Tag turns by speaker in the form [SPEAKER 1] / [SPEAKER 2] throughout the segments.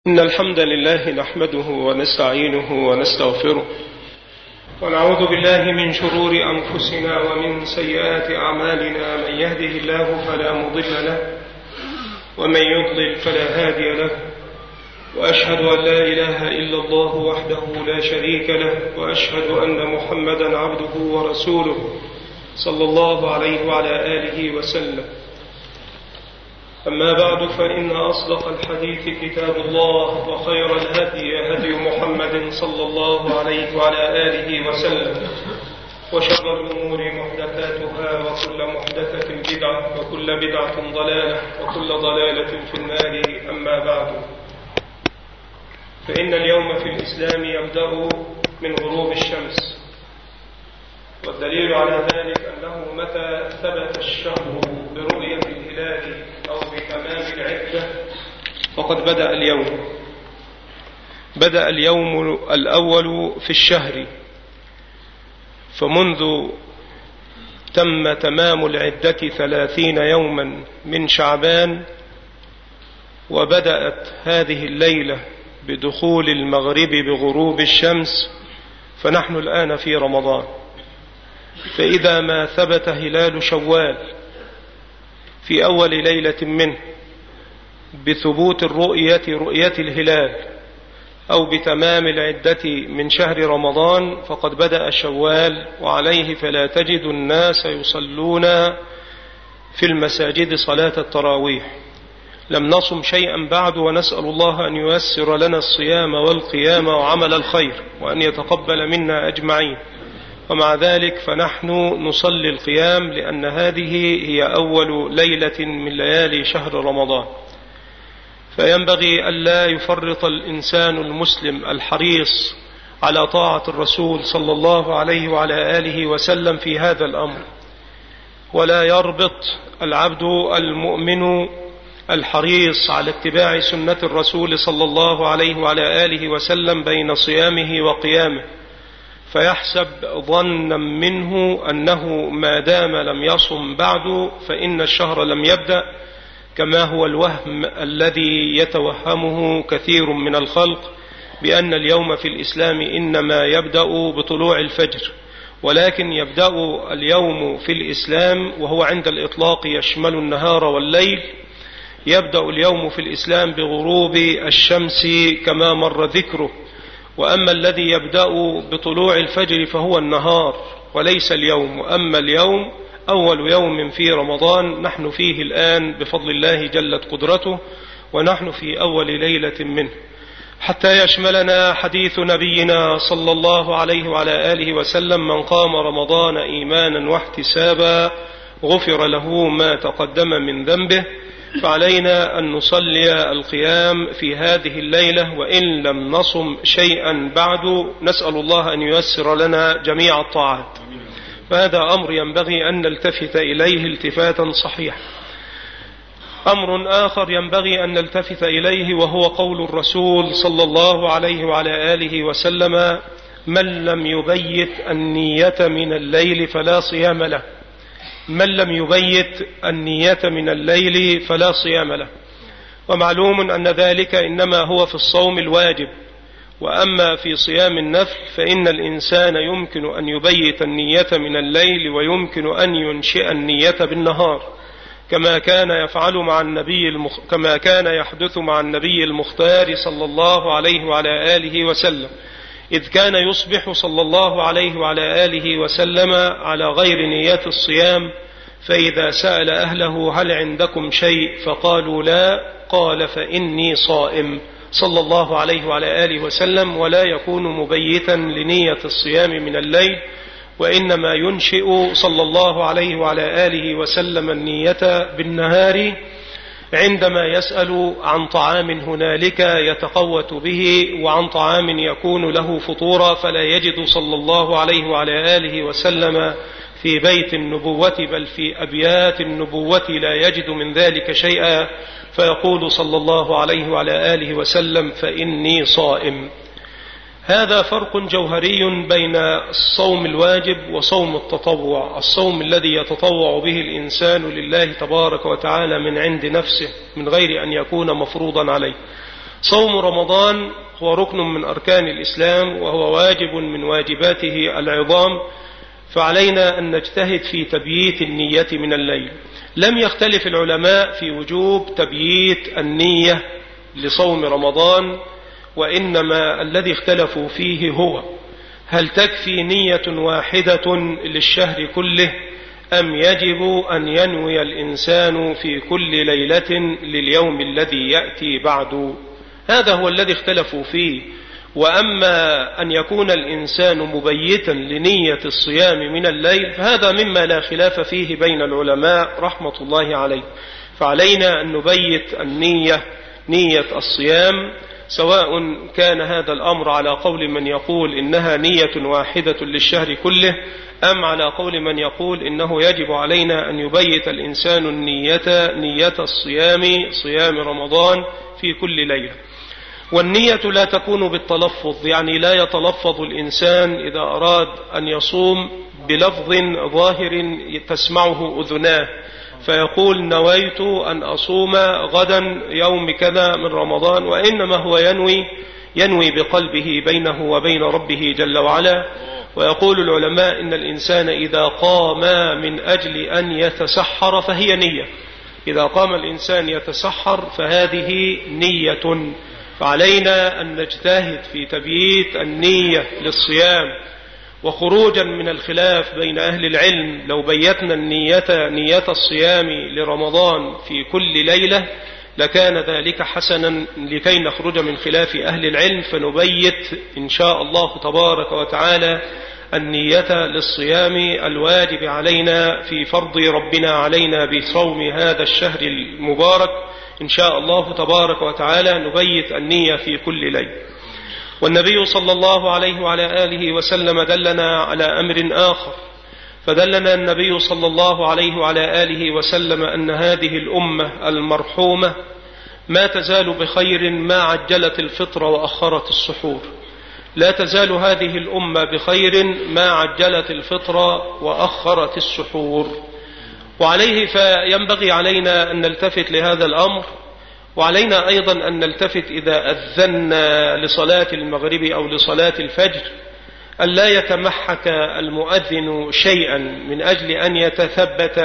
[SPEAKER 1] إن الحمد لله نحمده ونستعينه ونستغفره ونعوذ بالله من شرور أنفسنا ومن سيئات أعمالنا. من يهده الله فلا مضل له ومن يضلل فلا هادي له، وأشهد أن لا إله إلا الله وحده لا شريك له، وأشهد أن محمدا عبده ورسوله صلى الله عليه وعلى آله وسلم. أما بعد، فإن أصدق الحديث كتاب الله، وخير الهدي هدي محمد صلى الله عليه وعلى آله وسلم، وشر الأمور محدثاتها، وكل محدثة بدعة، وكل بدعة ضلالة، وكل ضلالة في النار. أما بعد، فإن اليوم في الإسلام يبدأ من غروب الشمس، والدليل على ذلك أنه متى ثبت الشهر برؤية الهلال أو بتمام العدة فقد بدأ اليوم الأول في الشهر، فمنذ تم تمام العدة 30 يوما من شعبان، وبدأت هذه الليلة بدخول المغرب بغروب الشمس، فنحن الآن في رمضان. فإذا ما ثبت هلال شوال في أول ليلة منه بثبوت رؤية الهلال أو بتمام العدة من شهر رمضان فقد بدأ شوال، وعليه فلا تجد الناس يصلون في المساجد صلاة التراويح. لم نصم شيئا بعد، ونسأل الله أن ييسر لنا الصيام والقيام وعمل الخير، وأن يتقبل منا أجمعين. ومع ذلك فنحن نصلي القيام، لأن هذه هي أول ليلة من ليالي شهر رمضان. فينبغي ألا يفرط الإنسان المسلم الحريص على طاعة الرسول صلى الله عليه وعلى آله وسلم في هذا الأمر، ولا يربط العبد المؤمن الحريص على اتباع سنة الرسول صلى الله عليه وعلى آله وسلم بين صيامه وقيامه، فيحسب ظنا منه أنه ما دام لم يصم بعد فإن الشهر لم يبدأ، كما هو الوهم الذي يتوهمه كثير من الخلق بأن اليوم في الإسلام إنما يبدأ بطلوع الفجر، ولكن يبدأ اليوم في الإسلام وهو عند الإطلاق يشمل النهار والليل. يبدأ اليوم في الإسلام بغروب الشمس كما مر ذكره، وأما الذي يبدأ بطلوع الفجر فهو النهار وليس اليوم. وأما اليوم أول يوم في رمضان نحن فيه الآن بفضل الله جلت قدرته، ونحن في أول ليلة منه، حتى يشملنا حديث نبينا صلى الله عليه وعلى آله وسلم: من قام رمضان إيمانا واحتسابا غفر له ما تقدم من ذنبه. فعلينا أن نصلي القيام في هذه الليلة، وإن لم نصم شيئا بعد نسأل الله أن ييسر لنا جميع الطاعات. فهذا أمر ينبغي أن نلتفت إليه التفاتا صحيحا. أمر آخر ينبغي أن نلتفت إليه وهو قول الرسول صلى الله عليه وعلى آله وسلم: من لم يبيت النية من الليل فلا صيام له. من لم يبيت النية من الليل فلا صيام له. ومعلوم أن ذلك إنما هو في الصوم الواجب، وأما في صيام النفل فإن الإنسان يمكن أن يبيت النية من الليل، ويمكن أن ينشئ النية بالنهار، كما كان يحدث مع النبي المختار صلى الله عليه وعلى آله وسلم، إذ كان يصبح صلى الله عليه وعلى آله وسلم على غير نية الصيام، فإذا سأل أهله: هل عندكم شيء؟ فقالوا لا، قال: فإني صائم، صلى الله عليه وعلى آله وسلم. ولا يكون مبيتا لنية الصيام من الليل، وإنما ينشئ صلى الله عليه وعلى آله وسلم النية بالنهار، عندما يسأل عن طعام هنالك يتقوت به، وعن طعام يكون له فطورا، فلا يجد صلى الله عليه وعلى آله وسلم في بيت النبوة بل في أبيات النبوة لا يجد من ذلك شيئا، فيقول صلى الله عليه وعلى آله وسلم: فإني صائم. هذا فرق جوهري بين الصوم الواجب وصوم التطوع. الصوم الذي يتطوع به الإنسان لله تبارك وتعالى من عند نفسه من غير أن يكون مفروضا عليه، صوم رمضان هو ركن من أركان الإسلام، وهو واجب من واجباته العظام، فعلينا أن نجتهد في تبييت النية من الليل. لم يختلف العلماء في وجوب تبييت النية لصوم رمضان، وإنما الذي اختلفوا فيه هو هل تكفي نية واحدة للشهر كله، أم يجب أن ينوي الإنسان في كل ليلة لليوم الذي يأتي بعد. هذا هو الذي اختلفوا فيه. وأما أن يكون الإنسان مبيتا لنية الصيام من الليل فهذا مما لا خلاف فيه بين العلماء رحمة الله عليه. فعلينا أن نبيت النية، نية الصيام، سواء كان هذا الأمر على قول من يقول إنها نية واحدة للشهر كله، أم على قول من يقول إنه يجب علينا أن يبيت الإنسان نية الصيام، صيام رمضان في كل ليلة. والنية لا تكون بالتلفظ، يعني لا يتلفظ الإنسان إذا أراد أن يصوم بلفظ ظاهر تسمعه أذناه، فيقول نويت أن أصوم غدا يوم كذا من رمضان، وإنما هو ينوي بقلبه بينه وبين ربه جل وعلا. ويقول العلماء إن الإنسان إذا قام من أجل أن يتسحر فهي نية، إذا قام الإنسان يتسحر فهذه نية. فعلينا أن نجتهد في تبييت النية للصيام. وخروجا من الخلاف بين أهل العلم، لو بيتنا نية الصيام لرمضان في كل ليلة لكان ذلك حسنا لكي نخرج من خلاف أهل العلم، فنبيت إن شاء الله تبارك وتعالى النية للصيام الواجب علينا في فرض ربنا علينا بصوم هذا الشهر المبارك. إن شاء الله تبارك وتعالى نبيت النية في كل ليلة. والنبي صلى الله عليه وعلى آله وسلم دلنا على أمر آخر، فدلنا النبي صلى الله عليه وعلى آله وسلم أن هذه الأمة المرحومة ما تزال بخير ما عجلت الفطر وأخرت السحور. لا تزال هذه الأمة بخير ما عجلت الفطر وأخرت السحور. وعليه فينبغي علينا أن نلتفت لهذا الأمر، وعلينا أيضا أن نلتفت إذا أذنا لصلاة المغرب أو لصلاة الفجر أن لا يتمحك المؤذن شيئا من أجل أن يتثبت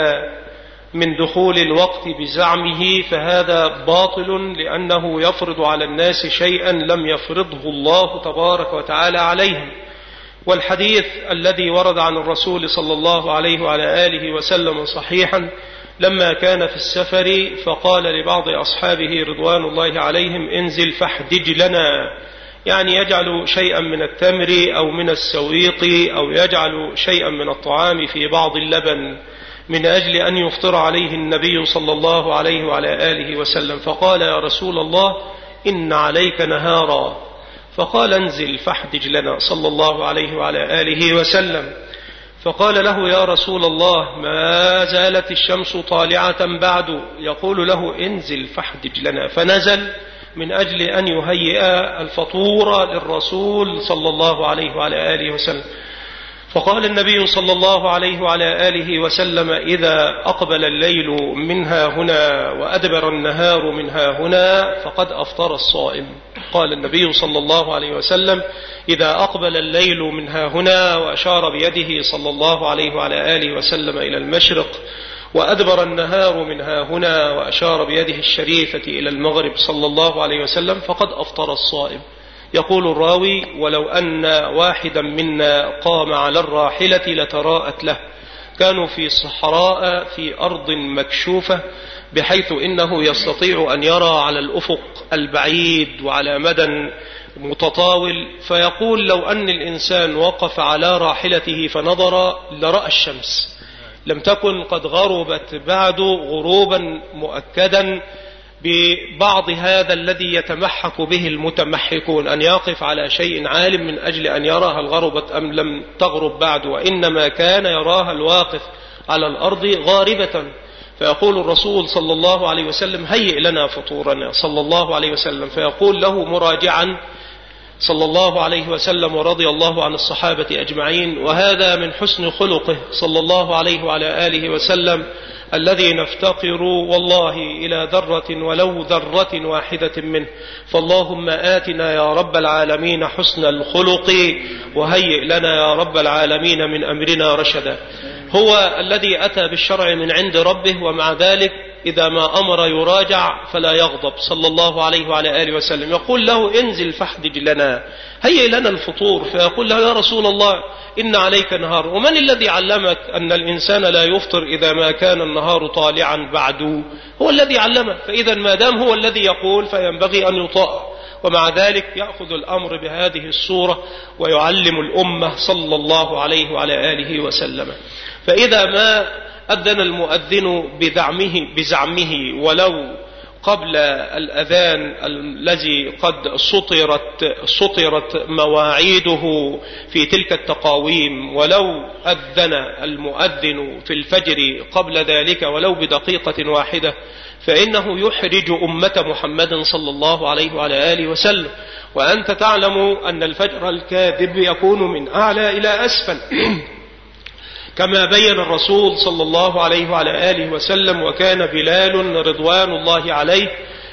[SPEAKER 1] من دخول الوقت بزعمه، فهذا باطل، لأنه يفرض على الناس شيئا لم يفرضه الله تبارك وتعالى عليهم. والحديث الذي ورد عن الرسول صلى الله عليه وعلى آله وسلم صحيحا لما كان في السفر فقال لبعض أصحابه رضوان الله عليهم انزل فاحدج لنا، يعني يجعل شيئا من التمر أو من السويق أو يجعل شيئا من الطعام في بعض اللبن من أجل أن يفطر عليه النبي صلى الله عليه وعلى آله وسلم. فقال يا رسول الله إن عليك نهارا، فقال انزل فاحدج لنا صلى الله عليه وعلى آله وسلم. فقال له يا رسول الله ما زالت الشمس طالعة بعد، يقول له انزل فاحدج لنا، فنزل من أجل أن يهيئ الفطور للرسول صلى الله عليه وعلى آله وسلم. فقال النبي صلى الله عليه وعلى آله وسلم إذا أقبل الليل منها هنا وأدبر النهار منها هنا فقد أفطر الصائم. قال النبي صلى الله عليه وسلم إذا أقبل الليل منها هنا، وأشار بيده صلى الله عليه وعلى آله وسلم إلى المشرق، وأدبر النهار منها هنا وأشار بيده الشريفة إلى المغرب صلى الله عليه وسلم فقد أفطر الصائم. يقول الراوي ولو أن واحدا منا قام على الراحلة لتراءت له. كانوا في صحراء في أرض مكشوفة بحيث إنه يستطيع أن يرى على الأفق البعيد وعلى مدى متطاول، فيقول لو أن الإنسان وقف على راحلته فنظر لرأى الشمس، لم تكن قد غربت بعد غروبا مؤكدا ببعض هذا الذي يتمحك به المتمحكون، أن يقف على شيء عالم من أجل أن يراها الغربت أم لم تغرب بعد، وإنما كان يراها الواقف على الأرض غاربة. فيقول الرسول صلى الله عليه وسلم هيئ لنا فطورنا صلى الله عليه وسلم، فيقول له مراجعا صلى الله عليه وسلم ورضي الله عن الصحابة أجمعين. وهذا من حسن خلقه صلى الله عليه وعلى آله وسلم الذي نفتقر والله إلى ذرة ولو ذرة واحدة منه. فاللهم آتنا يا رب العالمين حسن الخلق وهيئ لنا يا رب العالمين من أمرنا رشدا. هو الذي أتى بالشرع من عند ربه، ومع ذلك إذا ما أمر يراجع فلا يغضب صلى الله عليه وعلى آله وسلم. يقول له انزل فاحدج لنا، هيئ لنا الفطور، فيقول له يا رسول الله إن عليك نهار. ومن الذي علمك أن الإنسان لا يفطر إذا ما كان النهار طالعا بعد؟ هو الذي علمك. فإذا ما دام هو الذي يقول فينبغي أن يطاع، ومع ذلك يأخذ الأمر بهذه الصورة ويعلم الأمة صلى الله عليه وعلى آله وسلم. فإذا ما أذن المؤذن بزعمه ولو قبل الأذان الذي قد سطرت مواعيده في تلك التقاويم، ولو أذن المؤذن في الفجر قبل ذلك ولو بدقيقة واحدة، فإنه يحرج أمة محمد صلى الله عليه وعلى آله وسلم. وأنت تعلم أن الفجر الكاذب يكون من أعلى إلى أسفل كما بين الرسول صلى الله عليه وعلى آله وسلم. وكان بلال رضوان الله عليه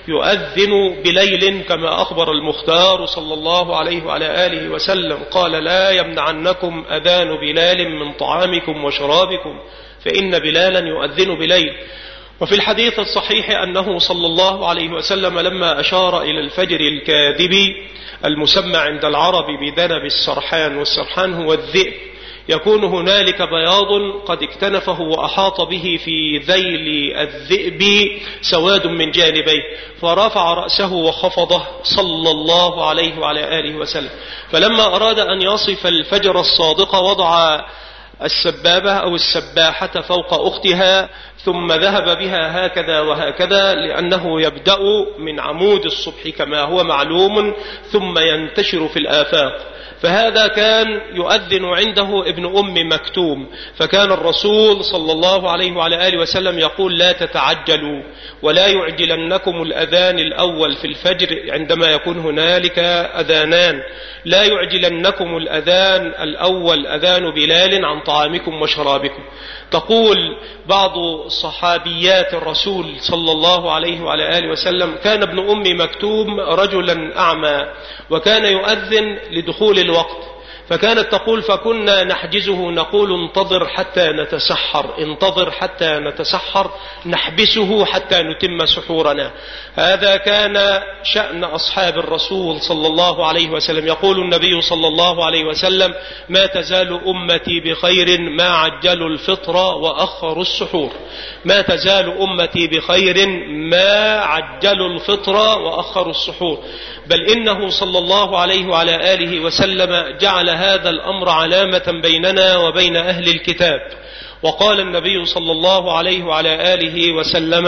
[SPEAKER 1] يؤذن بليل كما أخبر المختار صلى الله عليه وعلى آله وسلم، قال لا يمنعنكم أذان بلال من طعامكم وشرابكم فإن بلالا يؤذن بليل. وفي الحديث الصحيح أنه صلى الله عليه وسلم لما أشار إلى الفجر الكاذب المسمى عند العرب بذنب السرحان، والسرحان هو الذئب، يكون هنالك بياض قد اكتنفه وأحاط به في ذيل الذئب سواد من جانبيه، فرفع رأسه وخفضه صلى الله عليه وعلى آله وسلم. فلما أراد أن يصف الفجر الصادق وضع السبابة أو السباحة فوق أختها ثم ذهب بها هكذا وهكذا، لأنه يبدأ من عمود الصبح كما هو معلوم ثم ينتشر في الآفاق. فهذا كان يؤذن عنده ابن أم مكتوم، فكان الرسول صلى الله عليه وعلى آله وسلم يقول لا تتعجلوا ولا يعجلنكم الأذان الأول في الفجر عندما يكون هنالك أذانان، لا يعجلنكم الأذان الأول أذان بلال عن طعامكم وشرابكم. تقول بعض صحابيات الرسول صلى الله عليه وعلى آله وسلم كان ابن أم مكتوم رجلا أعمى وكان يؤذن لدخول الوقت، فكانت تقول فكنا نحجزه نقول انتظر حتى نتسحر، انتظر حتى نتسحر، نحبسه حتى نتم سحورنا. هذا كان شأن أصحاب الرسول صلى الله عليه وسلم. يقول النبي صلى الله عليه وسلم ما تزال أمتي بخير ما عجلوا الفطر وأخروا السحور، ما تزال أمتي بخير ما عجلوا الفطر وأخروا السحور. بل إنه صلى الله عليه وعلى آله وسلم جعل هذا الأمر علامة بيننا وبين أهل الكتاب. وقال النبي صلى الله عليه وعلى آله وسلم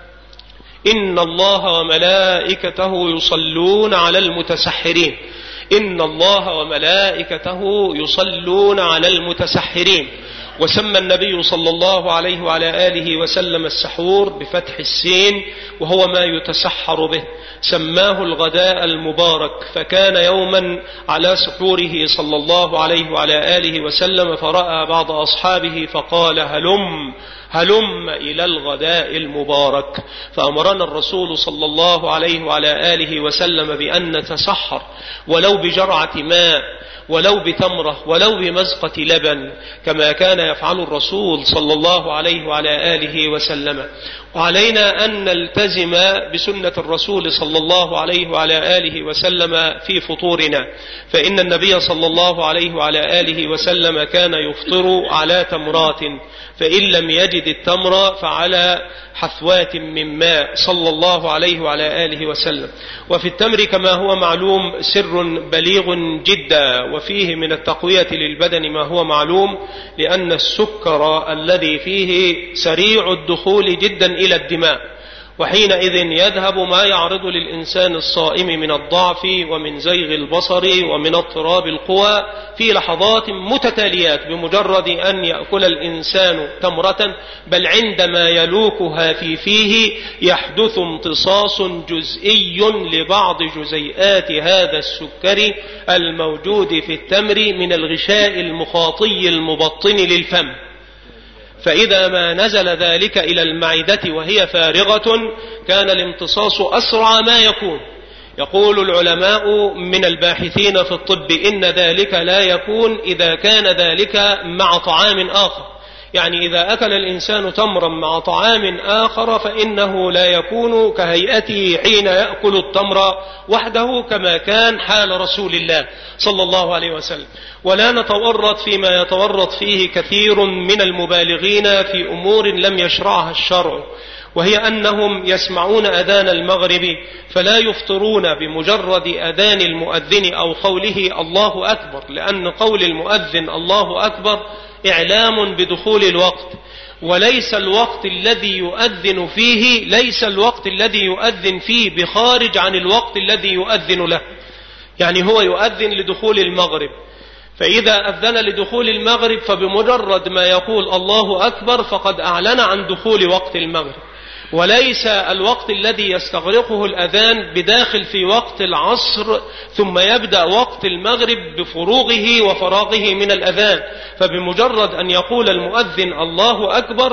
[SPEAKER 1] إن الله وملائكته يصلون على المتسحرين، إن الله وملائكته يصلون على المتسحرين. وسمى النبي صلى الله عليه وعلى آله وسلم السحور بفتح السين وهو ما يتسحر به، سماه الغداء المبارك. فكان يوما على سحوره صلى الله عليه وعلى آله وسلم فرأى بعض أصحابه فقال هلم إلى الغداء المبارك، فأمرنا الرسول صلى الله عليه وعلى آله وسلم بأن نتسحر ولو بجرعة ماء ولو بتمرة ولو بمزقة لبن كما كان يفعل الرسول صلى الله عليه وعلى آله وسلم. وعلينا أن نلتزم بسنة الرسول صلى الله عليه وعلى آله وسلم في فطورنا، فإن النبي صلى الله عليه وعلى آله وسلم كان يفطر على تمرات، فإن لم يجد التمر فعلى حثوات من ماء صلى الله عليه وعلى آله وسلم. وفي التمر كما هو معلوم سر بليغ جدا، وفيه من التقوية للبدن ما هو معلوم، لأن السكر الذي فيه سريع الدخول جدا إلى الدماء، وحينئذ يذهب ما يعرض للإنسان الصائم من الضعف ومن زيغ البصر ومن اضطراب القوى في لحظات متتاليات بمجرد أن يأكل الإنسان تمرة، بل عندما يلوكها في فيه يحدث امتصاص جزئي لبعض جزيئات هذا السكر الموجود في التمر من الغشاء المخاطي المبطن للفم، فإذا ما نزل ذلك إلى المعدة وهي فارغة كان الامتصاص أسرع ما يكون. يقول العلماء من الباحثين في الطب إن ذلك لا يكون إذا كان ذلك مع طعام آخر، يعني إذا أكل الإنسان تمرا مع طعام آخر فإنه لا يكون كهيئته حين يأكل التمر وحده كما كان حال رسول الله صلى الله عليه وسلم. ولا نتورط فيما يتورط فيه كثير من المبالغين في أمور لم يشرعها الشرع، وهي أنهم يسمعون أذان المغرب فلا يفطرون بمجرد أذان المؤذن أو قوله الله أكبر، لأن قول المؤذن الله أكبر إعلام بدخول الوقت، وليس الوقت الذي يؤذن فيه ليس الوقت الذي يؤذن فيه بخارج عن الوقت الذي يؤذن له، يعني هو يؤذن لدخول المغرب، فإذا أذن لدخول المغرب فبمجرد ما يقول الله أكبر فقد أعلن عن دخول وقت المغرب، وليس الوقت الذي يستغرقه الأذان بداخل في وقت العصر ثم يبدأ وقت المغرب بفروغه وفراغه من الأذان، فبمجرد أن يقول المؤذن الله أكبر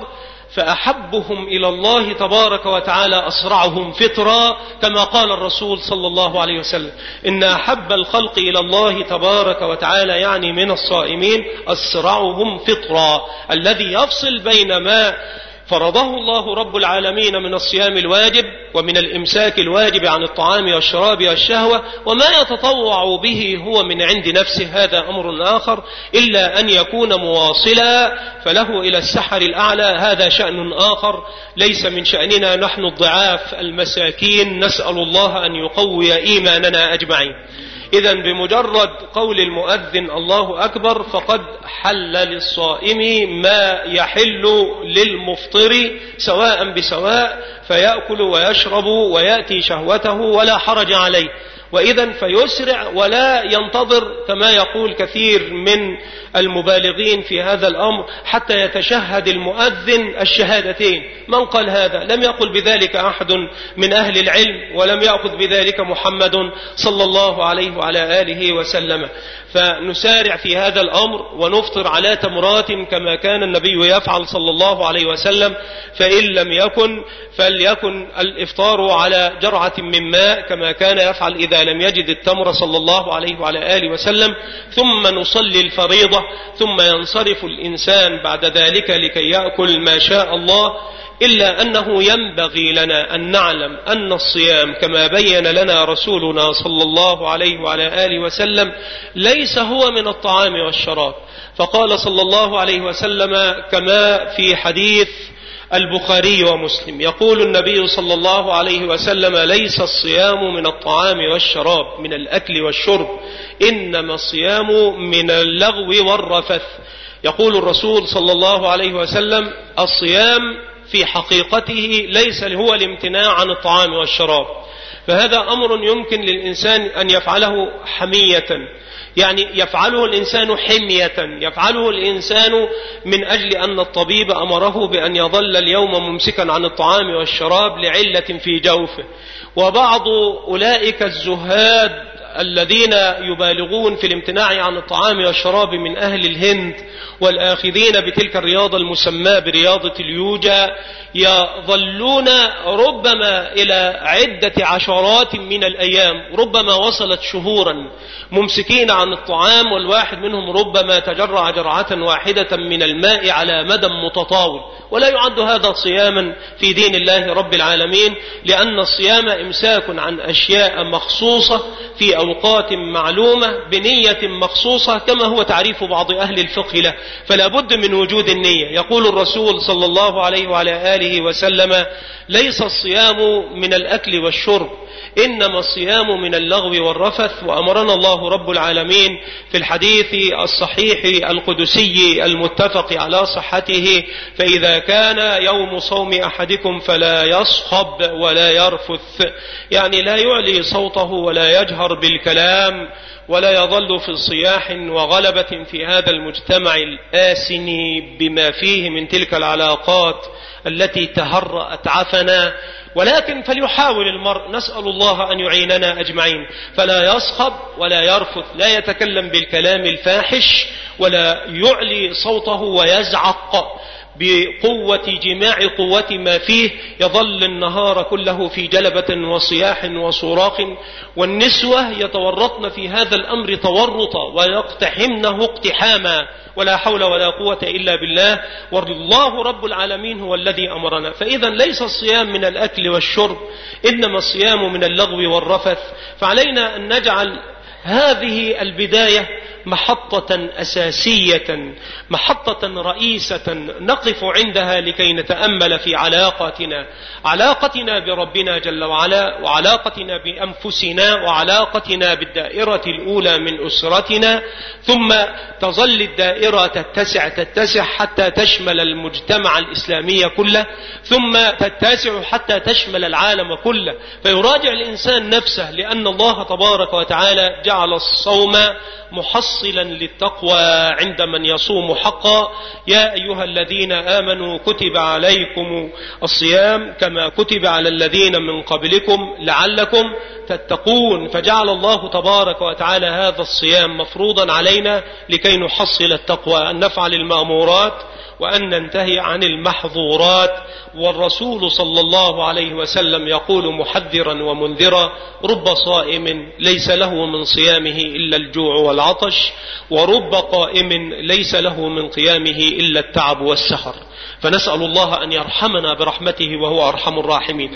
[SPEAKER 1] فأحبهم إلى الله تبارك وتعالى أسرعهم فطرا، كما قال الرسول صلى الله عليه وسلم إن أحب الخلق إلى الله تبارك وتعالى يعني من الصائمين أسرعهم فطرا، الذي يفصل بين ما فرضه الله رب العالمين من الصيام الواجب ومن الإمساك الواجب عن الطعام والشراب والشهوة وما يتطوع به هو من عند نفسه، هذا أمر آخر، إلا أن يكون مواصلا فله إلى السحر الأعلى، هذا شأن آخر ليس من شأننا نحن الضعاف المساكين، نسأل الله أن يقوي إيماننا أجمعين. إذن بمجرد قول المؤذن الله أكبر فقد حل للصائم ما يحل للمفطر سواء بسواء، فيأكل ويشرب ويأتي شهوته ولا حرج عليه، وإذن فيسرع ولا ينتظر كما يقول كثير من المبالغين في هذا الأمر حتى يتشهد المؤذن الشهادتين. من قال هذا؟ لم يقل بذلك أحد من أهل العلم، ولم يأخذ بذلك محمد صلى الله عليه وعلى آله وسلم. فنسارع في هذا الأمر ونفطر على تمرات كما كان النبي يفعل صلى الله عليه وسلم، فإن لم يكن فليكن الإفطار على جرعة من ماء كما كان يفعل إذا لم يجد التمر صلى الله عليه وعلى آله وسلم، ثم نصلي الفريضة، ثم ينصرف الإنسان بعد ذلك لكي يأكل ما شاء الله. إلا أنه ينبغي لنا أن نعلم أن الصيام كما بين لنا رسولنا صلى الله عليه وعلى آله وسلم ليس هو من الطعام والشراب، فقال صلى الله عليه وسلم كما في حديث البخاري ومسلم يقول النبي صلى الله عليه وسلم ليس الصيام من الطعام والشراب من الأكل والشرب، إنما الصيام من اللغو والرفث. يقول الرسول صلى الله عليه وسلم الصيام في حقيقته ليس هو الامتناع عن الطعام والشراب، فهذا أمر يمكن للإنسان أن يفعله حمية، يعني يفعله الإنسان حمية، يفعله الإنسان من أجل أن الطبيب أمره بأن يظل اليوم ممسكا عن الطعام والشراب لعلة في جوفه. وبعض أولئك الزهاد الذين يبالغون في الامتناع عن الطعام والشراب من أهل الهند والآخذين بتلك الرياضة المسماة برياضة اليوجا يظلون ربما إلى عدة عشرات من الأيام، ربما وصلت شهورا ممسكين عن الطعام، والواحد منهم ربما تجرع جرعة واحدة من الماء على مدى متطاول، ولا يعد هذا صياما في دين الله رب العالمين، لأن الصيام إمساك عن أشياء مخصوصة في أوقات معلومة بنية مخصوصة كما هو تعريف بعض أهل الفقه له، فلا بد من وجود النية. يقول الرسول صلى الله عليه وعلى آله وسلم: ليس الصيام من الأكل والشرب، إنما الصيام من اللغو والرفث. وأمرنا الله رب العالمين في الحديث الصحيح القدسي المتفق على صحته: فإذا كان يوم صوم أحدكم فلا يصخب ولا يرفث، يعني لا يعلي صوته ولا يجهر بالكلام ولا يظل في صياح وغلبة في هذا المجتمع الآسن بما فيه من تلك العلاقات التي تهرأت عفنا، ولكن فليحاول المرء، نسأل الله أن يعيننا أجمعين، فلا يصخب ولا يرفث، لا يتكلم بالكلام الفاحش ولا يعلي صوته ويزعق بقوة جماع قوة ما فيه، يظل النهار كله في جلبة وصياح وصراخ. والنسوة يتورطن في هذا الأمر تورطا ويقتحمنه اقتحاما، ولا حول ولا قوة إلا بالله، والله رب العالمين هو الذي أمرنا. فإذا ليس الصيام من الأكل والشرب، إنما الصيام من اللغو والرفث. فعلينا أن نجعل هذه البداية محطة أساسية، محطة رئيسة نقف عندها لكي نتأمل في علاقتنا بربنا جل وعلا، وعلاقتنا بأنفسنا، وعلاقتنا بالدائرة الأولى من أسرتنا، ثم تظل الدائرة تتسع حتى تشمل المجتمع الإسلامي كله، ثم تتسع حتى تشمل العالم كله. فيراجع الإنسان نفسه، لأن الله تبارك وتعالى جعل الصوم محصلا للتقوى عند من يصوم حقا. يا أيها الذين آمنوا كتب عليكم الصيام كما كتب على الذين من قبلكم لعلكم تتقون. فجعل الله تبارك وتعالى هذا الصيام مفروضا علينا لكي نحصل التقوى، أن نفعل المأمورات وأن ننتهي عن المحظورات. والرسول صلى الله عليه وسلم يقول محذرا ومنذرا: رب صائم ليس له من صيامه إلا الجوع والعطش، ورب قائم ليس له من قيامه إلا التعب والسهر. فنسأل الله أن يرحمنا برحمته وهو أرحم الراحمين.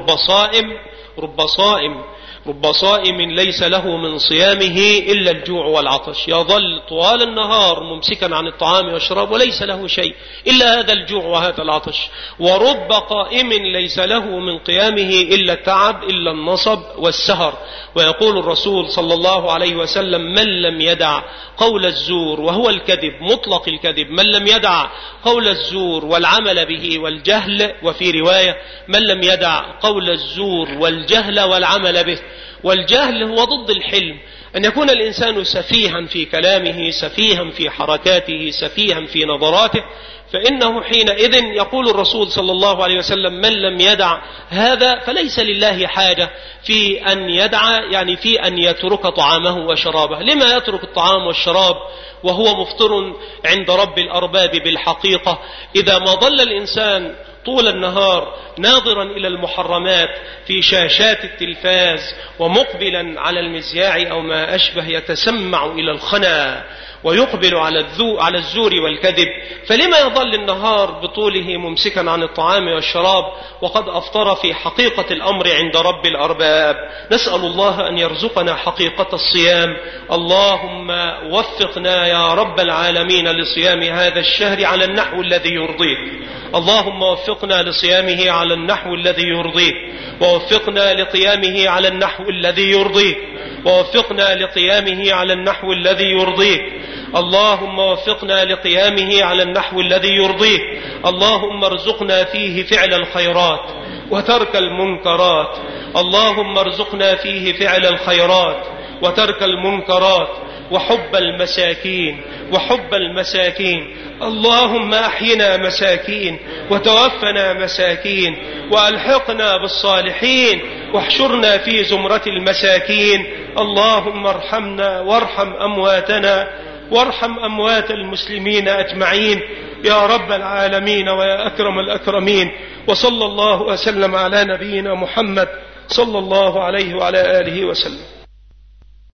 [SPEAKER 1] رب صائم ليس له من صيامه إلا الجوع والعطش، يظل طوال النهار ممسكا عن الطعام والشراب وليس له شيء إلا هذا الجوع وهذا العطش. ورب قائم ليس له من قيامه إلا التعب، إلا النصب والسهر. ويقول الرسول صلى الله عليه وسلم: من لم يدع قول الزور، وهو الكذب مطلق الكذب، من لم يدع قول الزور والعمل به والجهل، وفي رواية: من لم يدع قول الزور والجهل والعمل به. والجهل هو ضد الحلم، أن يكون الإنسان سفيها في كلامه، سفيها في حركاته، سفيها في نظراته، فإنه حينئذ يقول الرسول صلى الله عليه وسلم: من لم يدع هذا فليس لله حاجة في أن يدع، يعني في أن يترك طعامه وشرابه. لما يترك الطعام والشراب وهو مفطر عند رب الأرباب بالحقيقة؟ إذا ما ظل الإنسان طول النهار ناظرا إلى المحرمات في شاشات التلفاز ومقبلا على المذياع أو ما أشبه، يتسمع إلى الخنا ويقبل على الزور والكذب، فلما يظل النهار بطوله ممسكا عن الطعام والشراب وقد أفطر في حقيقة الأمر عند رب الأرباب؟ نسأل الله أن يرزقنا حقيقة الصيام. اللهم وفقنا يا رب العالمين لصيام هذا الشهر على النحو الذي يرضيك. اللهم وفقنا لصيامه على النحو الذي يرضيك، ووفقنا لقيامه على النحو الذي يرضيك، ووفقنا لقيامه على النحو الذي يرضيك. اللهم وفقنا لقيامه على النحو الذي يرضيك. اللهم ارزقنا فيه فعل الخيرات وترك المنكرات. اللهم ارزقنا فيه فعل الخيرات وترك المنكرات وحب المساكين. اللهم أحينا مساكين وتوفنا مساكين وألحقنا بالصالحين واحشرنا في زمرة المساكين. اللهم ارحمنا وارحم أمواتنا وارحم أموات المسلمين أجمعين يا رب العالمين ويا أكرم الأكرمين. وصلى الله وسلم على نبينا محمد صلى الله عليه وعلى آله وسلم.